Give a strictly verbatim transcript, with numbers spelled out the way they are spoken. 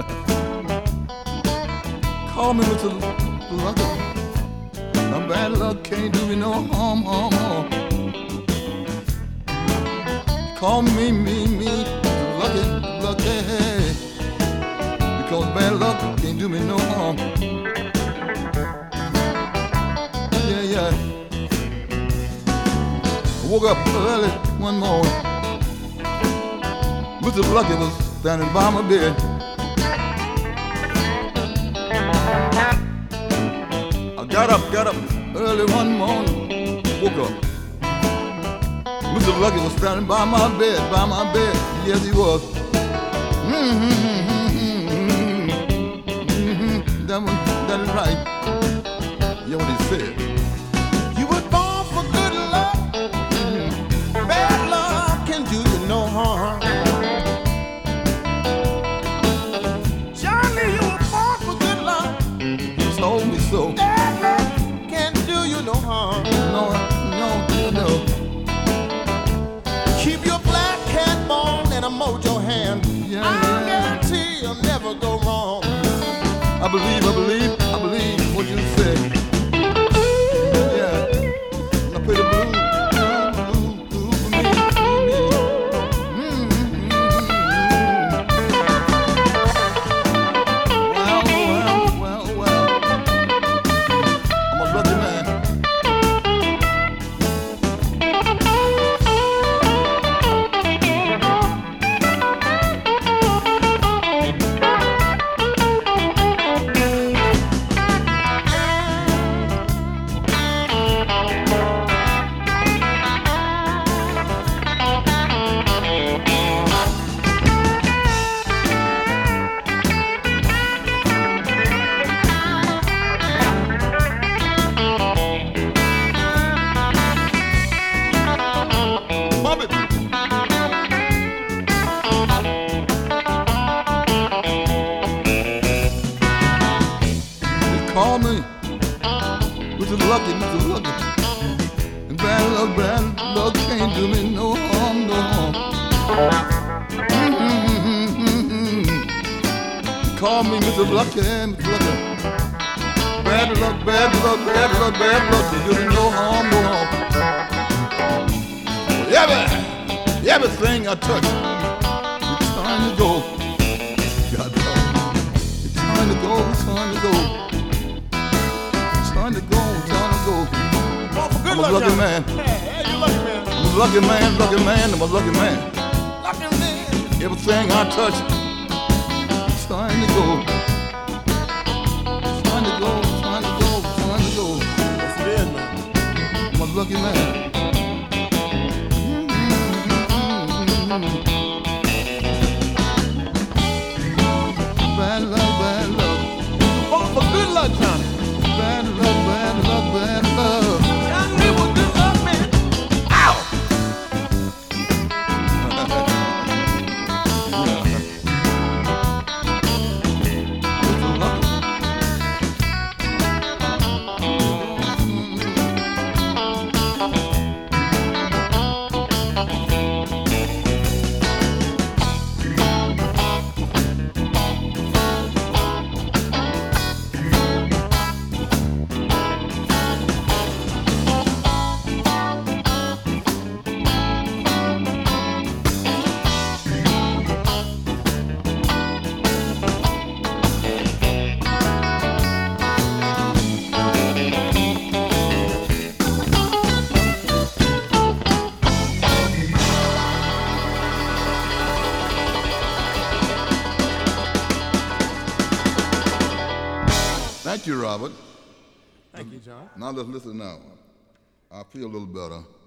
Call me with the luck. My bad luck can't do me no harm, harm, harm. Call me, me, me, lucky, lucky. Because bad luck can't do me no harm. Yeah, yeah. I woke up early one morning. Mister Lucky was standing by my bed. I got up, got up early one morning, woke up. Mister Lucky was standing by my bed, by my bed. Yes, he was. Mm-hmm, mm-hmm, mm-hmm. That, one, that is right. Yeah, what he said. You were born for good luck. Mm-hmm. Bad luck can do you no harm. Johnny, you were born for good luck. He told me so. Bad luck can't do you no harm. No, no, no. Keep your black cat bone and a mojo hand. Yeah, I yeah. guarantee you'll never go wrong. I believe, I believe, I believe what you say. Yeah. Now play the blues, blues, blues for me, for me. Mm-hmm. Well, well, well, well. I'm a lucky man. Bump it. They call me Mister Lucky, Mister Lucky. And bad luck, bad luck can't do me no harm, no harm. Mm-hmm. Call me Mister Lucky, Mister Lucky. Bad luck, bad luck, bad luck, bad luck can't do me no harm, no harm. Every, everything I touch, it's time to go. God, it's time to go, it's time to go. It's time to go, it's time to go. Born for good I'm a luck, lucky Johnny. man. Yeah, yeah, you lucky man. I'm a lucky man, lucky man, I'm a lucky man. Lucky man. Everything I touch, it's time to go. It's time to go, it's time to go, it's time to go. Yes, it is, man. I'm a lucky man. Bad luck, bad luck. Born for good luck, Johnny. Bad luck, bad luck, bad luck. Johnny was good luck, man. Ow! Thank you, Robert. Thank you, John. Now let's listen now. I feel a little better.